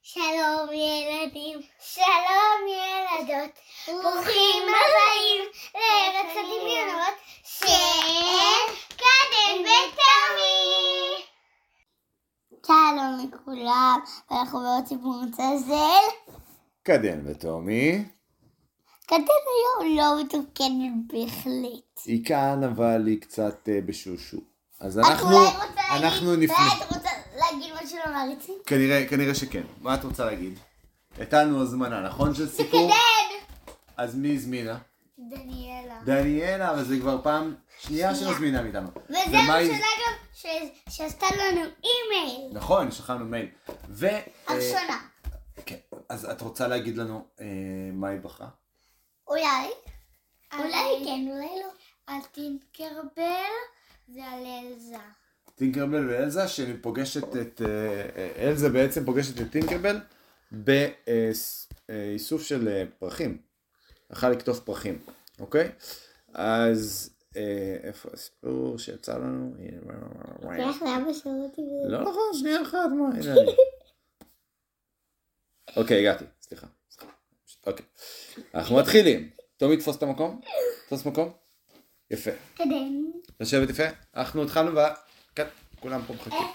שלום ילדים, שלום ילדות, ברוכים הבאים לארץ הדמיונות של קדם ותמי. שלום לכולם, ואנחנו בעוד סיפור מצזל. קדם ותומי. קדם היום לא מתוקנת בהחלט. היא כאן אבל היא קצת בשושו. אז את רוצה להגיד משהו למעריצים? כנראה שכן. מה את רוצה להגיד? הייתנו הזמנה, נכון של סיפור? שקדם! אז מי הזמינה? דניאלה, אבל זה כבר פעם שנייה שמזמינה מאיתנו. וזה השאלה גם שעשתה לנו אימייל. נכון, שכחנו מייל. הראשונה. כן, אז את רוצה להגיד לנו מה היא בחרה? אולי כן, אולי לא. על טינקרבל ועל אלזה. טינקרבל ואלזה, שאני פוגשת את... אלזה בעצם פוגשת את טינקרבל באיסוף של פרחים. הלכה לכתוב פרחים, אוקיי? אז איפה הסיפור שיצא לנו? איך לאבא שאותי? לא נכון, שנייה אחת, מה? הנה אני. אוקיי, הגעתי, סליחה. אוקיי, אנחנו מתחילים. תומי, תפוס את המקום? תפוס מקום? יפה. קדם. לשבת יפה? אנחנו התחלנו כן, כולם פה מחכים.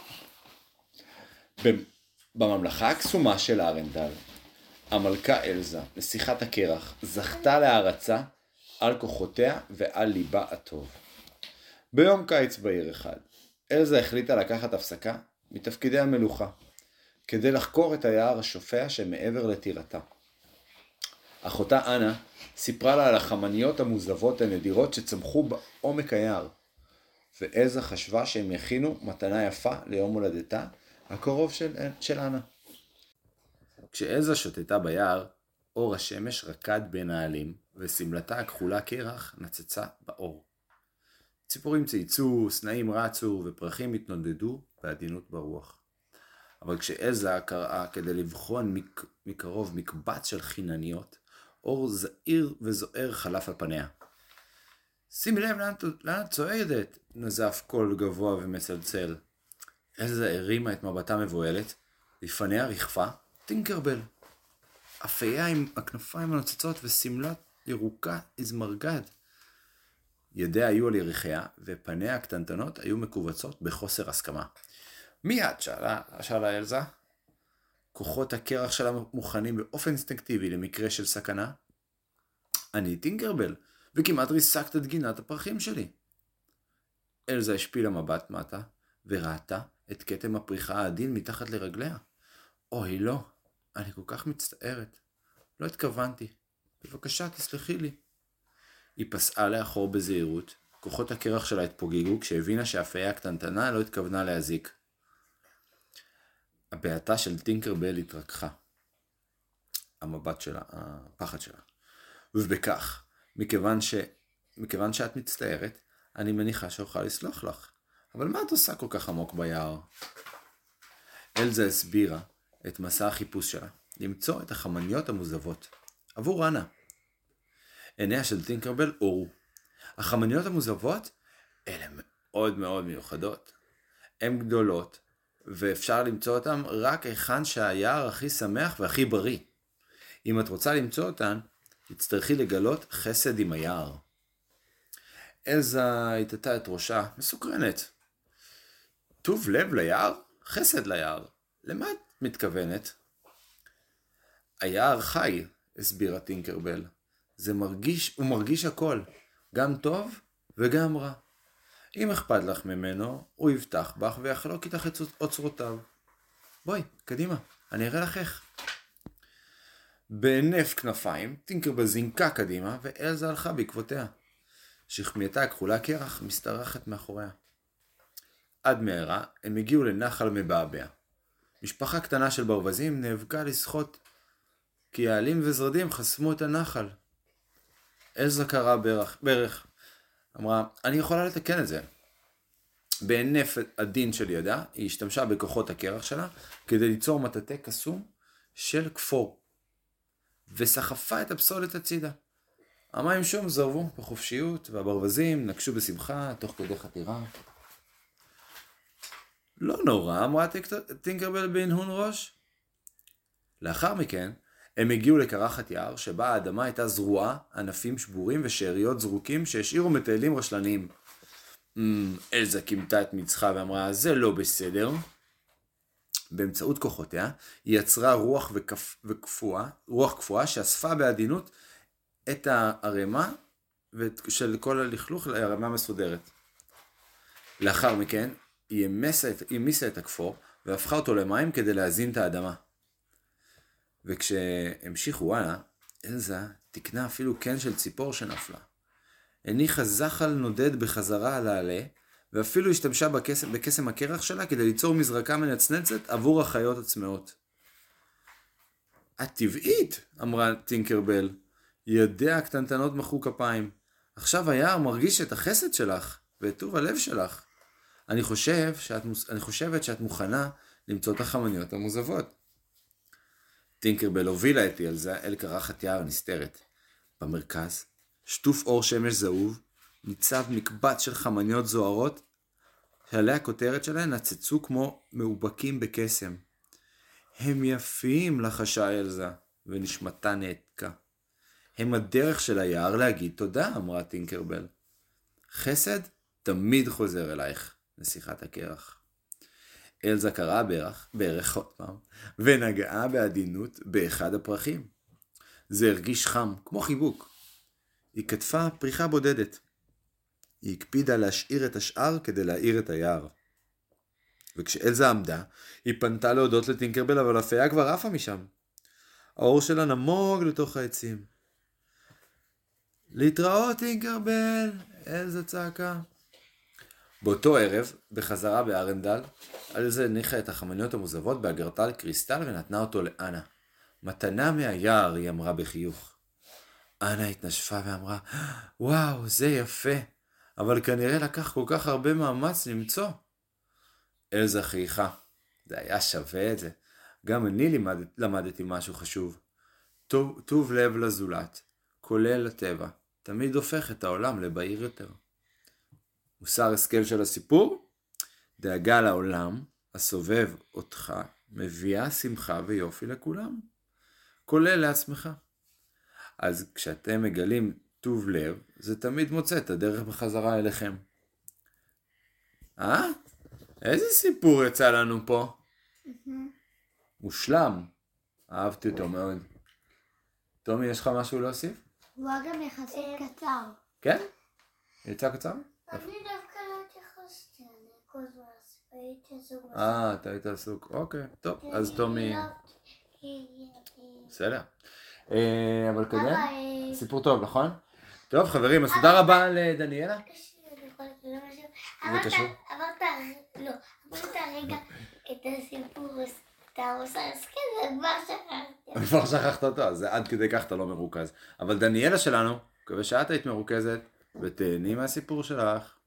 בממלכה הקסומה של ארנדל, המלכה אלזה, נסיכת הקרח, זכתה להערצה על כוחותיה ועל ליבה הטוב. ביום קיץ בעיר אחד, אלזה החליטה לקחת הפסקה מתפקידי המלוכה, כדי לחקור את היער השופע שמעבר לטירתה. אחותה אנה סיפרה לה על החמניות המוזבות הנדירות שצמחו בעומק היער, ואלזה חשבה שהם יכינו מתנה יפה ליום הולדתה הקרוב של אנה. כשאלזה שוטטה ביער, אור השמש רקד בין העלים, וסמלתה הכחולה קרח נצצה באור. ציפורים צייצו, סנאים רצו, ופרחים התנודדו בעדינות ברוח. אבל כשאלזה קראה כדי לבחון מקרוב מקבץ של חינניות, אור זעיר וזוער חלף על פניה. שימי לב לאן את צועדת, נזף קול גבוה ומצלצל. אלזה הרימה את מבטה מבוהלת, לפניה רכפה טינקרבל. אפייה עם הכנפיים הנוצצות וסמלת ירוקה הזמרגד. ידיה היו על יריחיה, ופניה הקטנטנות היו מקובצות בחוסר הסכמה. מי את? שאלה אלזה. כוחות הקרח שלה מוכנים באופן אינסטינקטיבי למקרה של סכנה. אני טינקרבל, וכמעט ריסקת את גינת הפרחים שלי. אלזה השפילה מבט מטה, וראתה את כתם הפריחה העדין מתחת לרגליה. אוי לא, אני כל כך מצטערת. לא התכוונתי. בבקשה, תסלחי לי. היא פסעה לאחור בזהירות, כוחות הקרח שלה התפוגגו כשהבינה שהאפייה הקטנטנה לא התכוונה להזיק. הבעתה של טינקרבל התרככה. המבט שלה, הפחד שלה. ובכך, מכיוון שאת מצטערת, אני מניחה שאוכל לסלוח לך. אבל מה את עושה כל כך עמוק ביער? אלזה הסבירה את מסע החיפוש שלה, למצוא את החמניות המוזבות. עבור אנה. עיניה של טינקרבל אורו. החמניות המוזבות אלה מאוד מאוד מיוחדות. הן גדולות, ואפשר למצוא אותן רק היכן שהיער הכי שמח והכי בריא. אם את רוצה למצוא אותן, תצטרכי לגלות חסד עם היער. אלזה התתה את ראשה, מסוקרנת. טוב לב ליער? חסד ליער. למה את מתכוונת? היער חי, הסבירה טינקרבל. הוא מרגיש הכל, גם טוב וגם רע. אם אכפת לך ממנו, הוא יבטח בך ויחלוק איתך את אוצרותיו. בואי, קדימה, אני אראה לך איך. בהינף כנפיים, טינקרבל זינקה קדימה, ואלזה הלכה בעקבותיה. שכמייתה הכחולה קרח משתרכת מאחוריה. עד מהרה הם הגיעו לנחל מבעבע. משפחה קטנה של ברווזים נאבקה לשחות, כי העלים וזרדים חסמו את הנחל. אלזה קראה ברך. אמרה, אני יכולה לתקן את זה. בהינף הדין של ידה, היא השתמשה בכוחות הקרח שלה, כדי ליצור מטאטא קסום של כפור. וסחפה את הפסולת הצידה. המים שום זרבו בחופשיות, והברווזים נקשו בשמחה תוך כדי חתירה. לא נורא, אמרה טינקרבל בהנהון ראש. לאחר מכן, הם הגיעו לקרחת יער שבה האדמה הייתה זרועה, ענפים שבורים ושאריות זרוקים שהשאירו מטיילים רשלניים. אלזה קימתה את מצחה ואמרה, זה לא בסדר. באמצעות כוחותיה, היא יצרה רוח קפואה שאספה בעדינות את הערימה של כל הלכלוך לערימה מסודרת. לאחר מכן, היא המיסה את הכפור והפכה אותו למים כדי להזין את האדמה. וכשהמשיכו הלאה, אלזה תקנה אפילו קן של ציפור שנפלה. הניחה זחל נודד בחזרה על העלה, ואפילו השתמשה בקסם הקרח שלה כדי ליצור מזרקה מנצנצת עבור החיות הצמאות. את טבעית, אמרה טינקרבל. ידיה הקטנטנות מחאו כפיים. עכשיו היער מרגיש את החסד שלך ואת טוב הלב שלך. אני חושבת שאת מוכנה למצוא את החמניות המוזבות. טינקרבל הובילה את אלזה אל קרחת יער נסתרת. במרכז, שטוף אור שמש זהוב, ניצב מקבץ של חמניות זוהרות, שעלי הכותרת שלהן נצצו כמו מאובקים בקסם. הם יפים, לחשה אלזה, ונשמתה נעתקה. הם הדרך של היער להגיד תודה, אמרה טינקרבל. חסד תמיד חוזר אלייך, נסיכת הקרח. אלזה קראה בערך עוד פעם, ונגעה בעדינות באחד הפרחים. זה הרגיש חם, כמו חיבוק. היא כתפה פריחה בודדת. היא הקפידה להשאיר את השאר כדי להאיר את היער. וכשאלזה עמדה, היא פנתה להודות לטינקרבל, אבל הפיה כבר עפה משם. האור שלה נמוג לתוך העצים. להתראות טינקרבל, אלזה צעקה. באותו ערב, בחזרה בארנדל, אלזה הניחה את החמניות המוזבות באגרטל קריסטל ונתנה אותו לאנה. מתנה מהיער, היא אמרה בחיוך. אנה התנשפה ואמרה, וואו, זה יפה, אבל כנראה לקח כל כך הרבה מאמץ למצוא. אלזה חייכה, זה היה שווה את זה. גם אני למדתי משהו חשוב. טוב לב לזולת, כולל לטבע, תמיד הופך את העולם לבהיר יותר. מוסר השכל של הסיפור? דאגה לעולם, הסובב אותך, מביאה שמחה ויופי לכולם, כולל לעצמך. אז כשאתם מגלים טוב לב, זה תמיד מוצא את הדרך בחזרה אליכם. איזה סיפור יצא לנו פה? מושלם. אהבתי אותו מאוד. תומי, יש לך משהו להוסיף? הוא היה גם יחסית קצר. כן? יצא קצר? אני דווקא לא התייחסתי, אני כל הזמן הייתי עסוק. אתה היית עסוק. אוקיי, טוב. אז תומי... בסדר. אבל כזה, סיפור טוב, נכון? טוב, חברים, אז תודה רבה לדניאלה. אמרת רגע את הסיפור, אתה עושה הסכם, וכבר שכחת אותו, אז עד כדי כך אתה לא מרוכז. אבל דניאלה שלנו, מקווה שאת היית מרוכזת, ותהני מהסיפור שלך.